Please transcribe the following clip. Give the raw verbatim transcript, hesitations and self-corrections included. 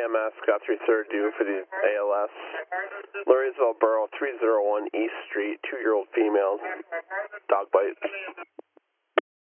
M S, got three third due for the A L S. Laurysville Borough, three oh one East Street, two-year-old female, dog bite.